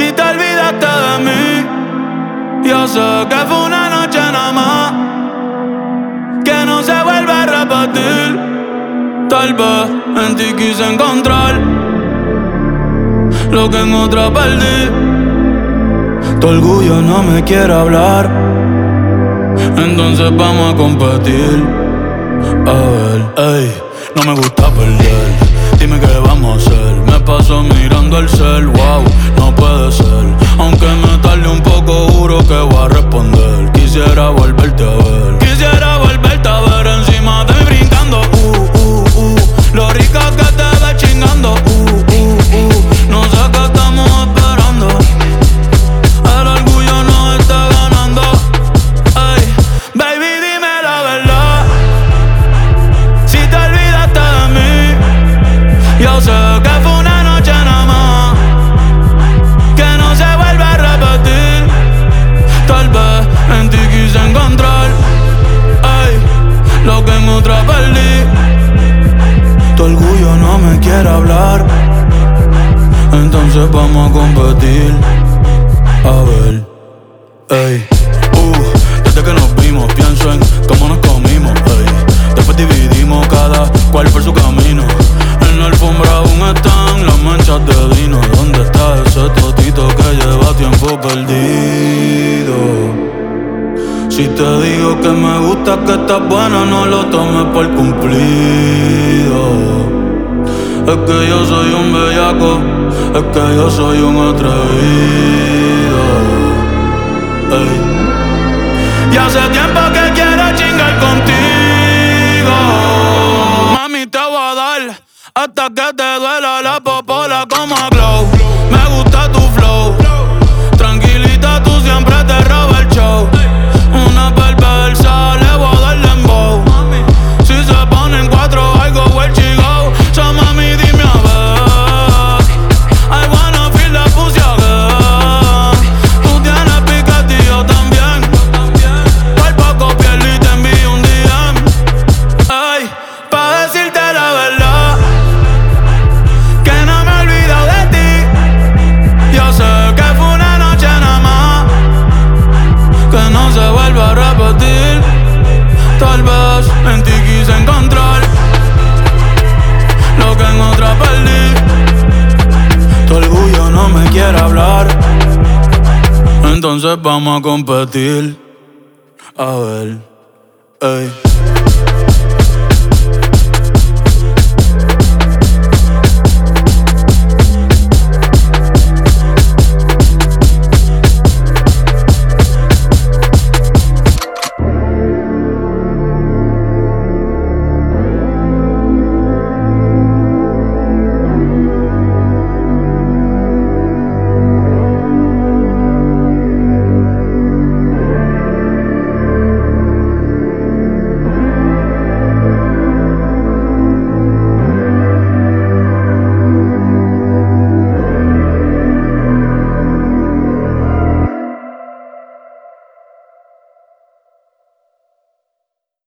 si te olvidaste de mí. Yo sé que fue una noche nada más, que no se vuelve a repetir. Tal vez en ti quise encontrar lo que en otra perdí. Tu orgullo no me quiere hablar, entonces vamos a competir. A ver, ey, no me gusta perder. Dime qué vamos a hacer. Me paso mirando el cel, wow, no puede ser. Aunque me tarde un poco, juro que voy a responder. Quisiera volverte a ver. Quisiera volverte a ver encima de mí brincando. Lo rico que te ves chingando. No sé qué estamos esperando. El orgullo nos está ganando. Ey, baby, dime la verdad. Si te olvidaste de mí. Yo sé que fue una noche nada más, que no se vuelve a repetir. Tal vez en ti quise encontrar, ey, lo que en otra perdí. Tu orgullo no me quiere hablar, entonces vamos a competir. A ver, ey, desde que nos vimos pienso en cómo nos comimos, ey. Después dividimos cada cual por su camino. En la alfombra aún están las manchas de vino. ¿Dónde está ese totito que lleva tiempo perdido? Si te digo que me gusta, que estás buena, no lo tomes por cumplido. Es que yo soy un bellaco, es que yo soy un atrevido. Ey. Y hace tiempo que quiero chingar contigo. Mami, te voy a dar hasta que te duela la popola como a Glow. Me gusta tu flow, tranquilita, tú siempre te robas el show. Una perversa, le voy a dar dembow. Si se ponen cuatro, I go where she go. So mami, dime a ver, I wanna feel the pussy again. Tú tienes piquete y yo también. Por poco pierdo y te envío un DM. Ay, pa' decirte la verdad, que no me he olvidado de ti. Yo sé que fue una noche nada más, que no se vuelve a repetir. Tal vez en ti quise encontrar lo que en otra perdí. Tu orgullo no me quiere hablar, entonces vamos a competir. A ver, ey.